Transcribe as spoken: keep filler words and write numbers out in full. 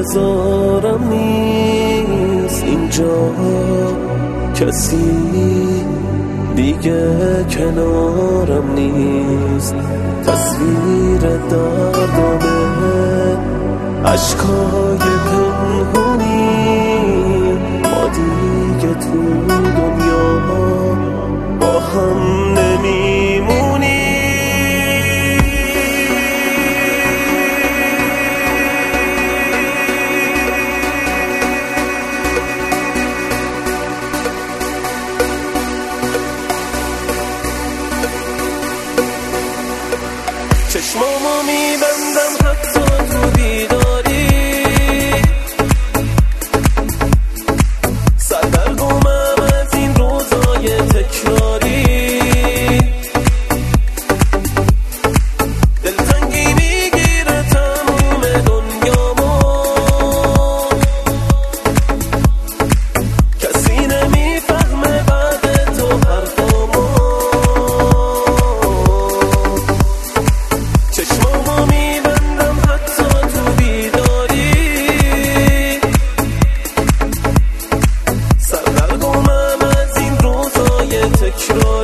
انتظارم نیست، اینجا کسی دیگه کنارم نیست. تصویر دردانه عشقای پنهونی، ما دیگه تو دنیا با هم نمیمونی. چشمامو میبندم حتی تو بیداری، سردرگمم از این روزای تکراری. دلتنگی میگیره تموم دنیامو، کسی نمیفهمه بعد تو حرفامو. چشمامو میبندم حتی تو بیداری، سردرگمم از این روزای تکراری.